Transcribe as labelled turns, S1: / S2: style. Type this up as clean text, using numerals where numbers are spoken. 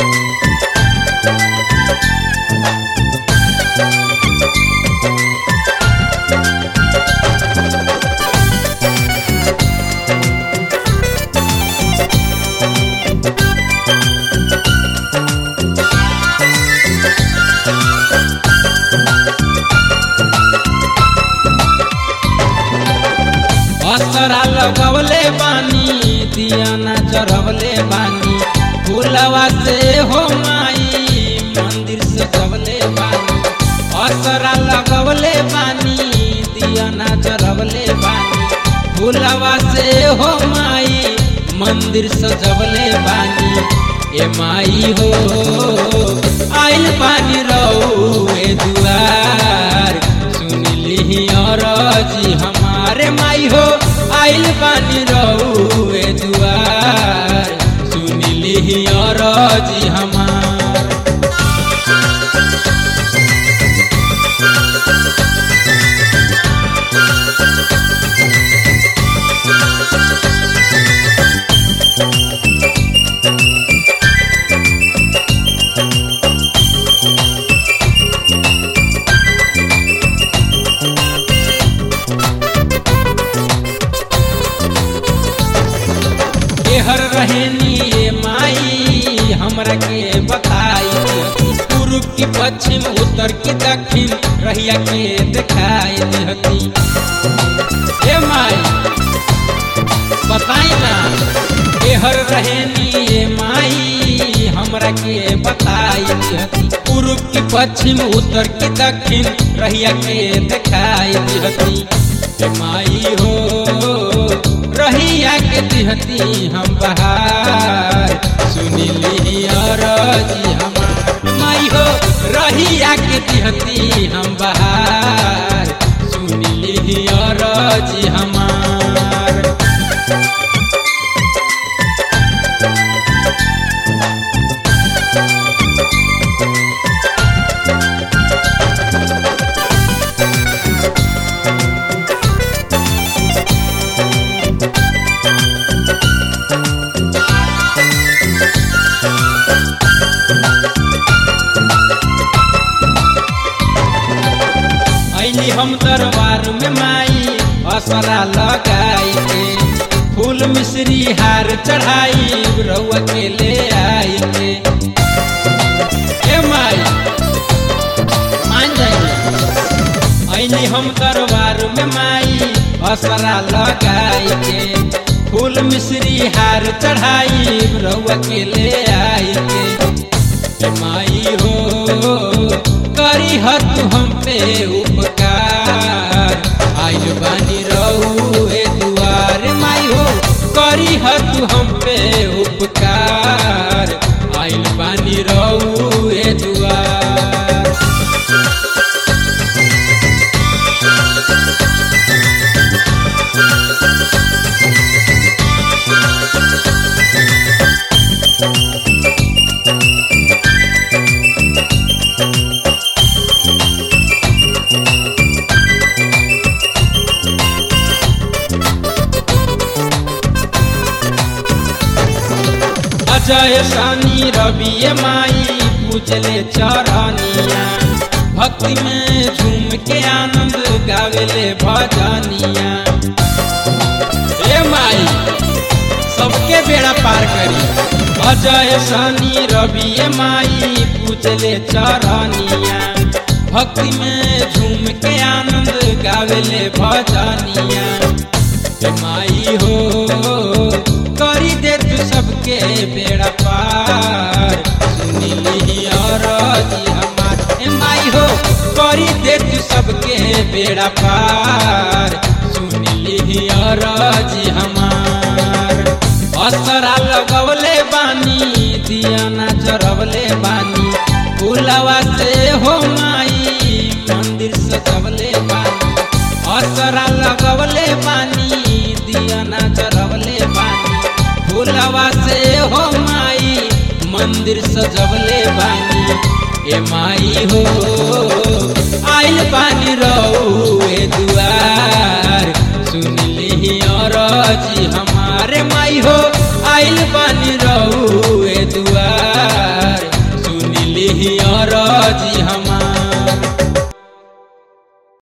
S1: असरा लगवले बानी दियाना चढ़वले बानी फूलवा से हो माई मंदिर सजवले बानी। असरा लगवले बानी दियाना चढ़वले बानी फूलवा से हो माई मंदिर सजवले बानी। ए माई हो आइल पानी रउए दुआर सुनली अरजी हमारे माई हो आइल पानी रउए दुआर सुनली अरजी हमार। हर रहनी ये माई हमरा के बताई पूर्व की पश्चिम उत्तर की दक्षिण रहिया के दिखाई देती। ये माई बताई ना ये हर रहनी ये माई हमरा के बताई देती पूर्व की पश्चिम उत्तर की दक्षिण रहिया के दिखाई देती। ये माई हो रहिया के दिहती हम बहार सुनिली अरजी हमार माई हो रहिया के दिहती हम बहार सुनिली अरजी हमार। हम दरबार में माई असरा लगाई के फूल मिश्री हार चढ़ाई रउआ के ले आई के। ए माई मान जाइए हम दरबार में माई असरा लगाई के फूल मिश्री हार चढ़ाई रउआ के ले आई के। माई हो करी हत हम पे उपकार आइल बानी रउए दुआर माई हो करी हत हम पे उपकार आइल बानी रउए दुआर। अजय सानी रवि माई पूजले चरनिया भक्ति में झूम के आनंद गावेले भजनिया। ए माई सबके बेड़ा पार करी अजय सानी रवि माई पूजले चरनिया भक्ति में झूम के आनंद गावेले भजनिया। माई हो करी दे तू सबके बेड़ा पार सुनिली अरजी हमार। माई हो करी दे तू सबके बेड़ा पार सुनिली अरजी हमार। असरा लगवले बानी दियाना चढ़वले बानी फूलवा से हो माई मंदिर सजवले बानी। असरा लगवले बानी दियाना चढ़वले बानी फूलवा से हो माई मंदिर सजवले बानी। ए माई हो आइल पानी रउए दुआर सुनली अरजी हमारे माई हो आइल पानी रउए दुआर अरजी हम